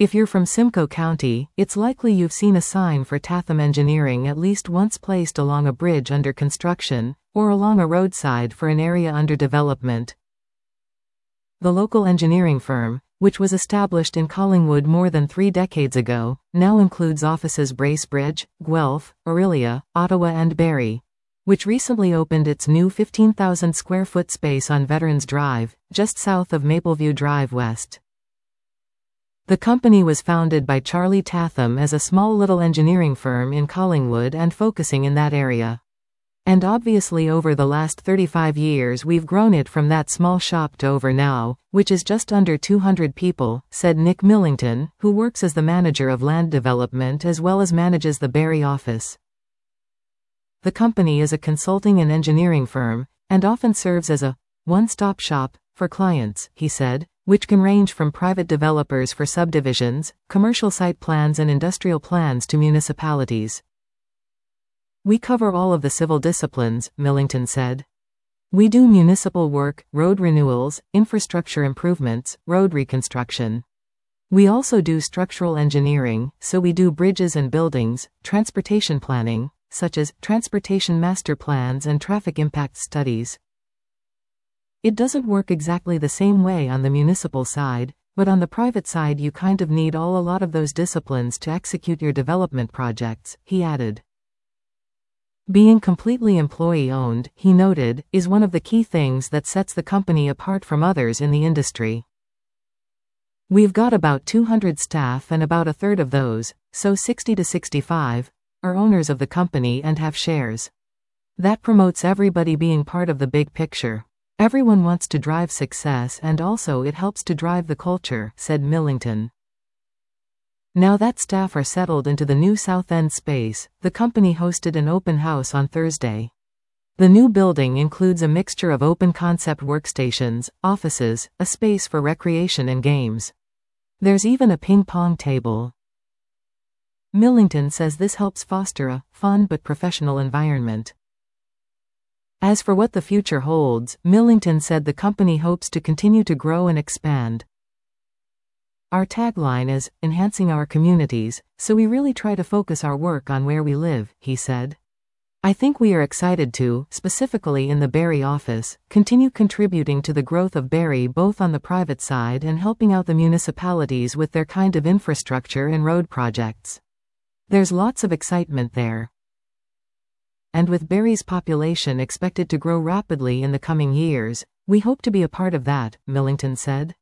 If you're from Simcoe County, it's likely you've seen a sign for Tatham Engineering at least once placed along a bridge under construction, or along a roadside for an area under development. The local engineering firm, which was established in Collingwood more than 3 decades ago, now includes offices Bracebridge, Guelph, Orillia, Ottawa and Barrie, which recently opened its new 15,000 square foot space on Veterans Drive, just south of Mapleview Drive West. The company was founded by Charlie Tatham as a small little engineering firm in Collingwood and focusing in that area. And obviously over the last 35 years we've grown it from that small shop to over now, which is just under 200 people, said Nick Millington, who works as the manager of land development as well as manages the Barrie office. The company is a consulting and engineering firm, and often serves as a one-stop shop for clients, he said, which can range from private developers for subdivisions, commercial site plans and industrial plans to municipalities. We cover all of the civil disciplines, Millington said. We do municipal work, road renewals, infrastructure improvements, road reconstruction. We also do structural engineering, so we do bridges and buildings, transportation planning, such as transportation master plans and traffic impact studies. It doesn't work exactly the same way on the municipal side, but on the private side you kind of need a lot of those disciplines to execute your development projects, he added. Being completely employee-owned, he noted, is one of the key things that sets the company apart from others in the industry. We've got about 200 staff and about a third of those, so 60 to 65, are owners of the company and have shares. That promotes everybody being part of the big picture. Everyone wants to drive success and also it helps to drive the culture, said Millington. Now that staff are settled into the new South End space, the company hosted an open house on Thursday. The new building includes a mixture of open-concept workstations, offices, a space for recreation and games. There's even a ping-pong table. Millington says this helps foster a fun but professional environment. As for what the future holds, Millington said the company hopes to continue to grow and expand. Our tagline is, enhancing our communities, so we really try to focus our work on where we live, he said. I think we are excited to, specifically in the Barrie office, continue contributing to the growth of Barrie both on the private side and helping out the municipalities with their kind of infrastructure and road projects. There's lots of excitement there. And with Barrie's population expected to grow rapidly in the coming years, we hope to be a part of that, Millington said.